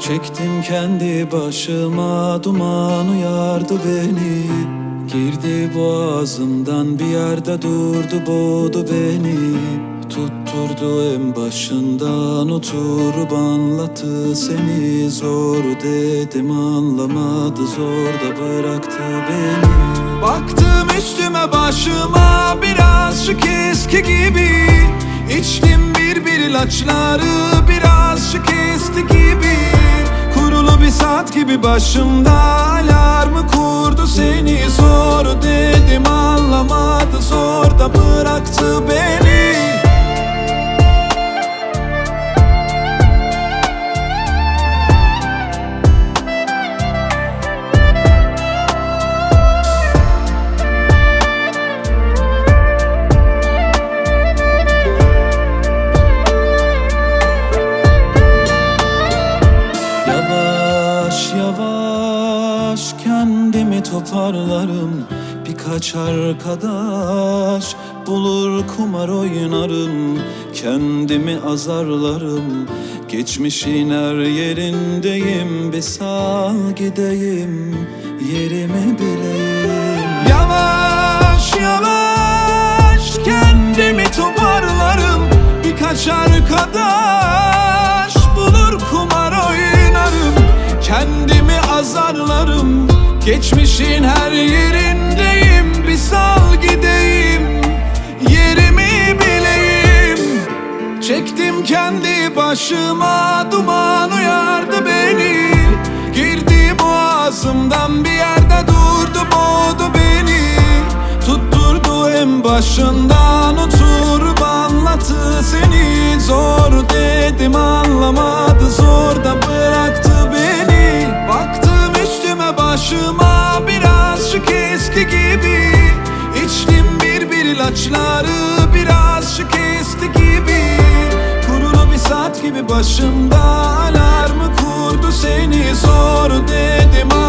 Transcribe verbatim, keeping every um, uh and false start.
Çektim kendi başıma, duman uyardı beni. Girdi boğazımdan, bir yerde durdu, boğdu beni. Tutturdu en başından, oturup anlattı seni. Zor dedim anlamadı, zor da bıraktı beni. Baktım üstüme başıma, birazcık eski gibi. İçtim bir bir ilaçları, birazcık esti gibi. Kurulu bir saat gibi başımda, alarmı kurdu seni. Zor dedim anlamadı, zor da bıraktı beni. Yavaş kendimi toparlarım, birkaç arkadaş bulur kumar oynarım. Kendimi azarlarım, geçmişin her yerindeyim. Bir sal gideyim, yerimi bileyim. Yavaş yavaş kendimi toparlarım, birkaç arkadaş bulur kumar oynarım. Kendimi azarlarım, geçmişin her yerindeyim. Bir sal gideyim, yerimi bileyim. Çektim kendi başıma, duman uyardı beni. Girdi boğazımdan, bir yerde durdu, boğdu beni. Tutturdu en başından, oturup anlattı seni. Zor dedim anlamadı, zor da bıraktı beni. Baktım üstüme başıma, birazcık eski gibi. İçtim bir bir ilaçları, birazcık esti gibi. Kurulu bir saat gibi başımda, alarmı kurdu seni. Zor dedim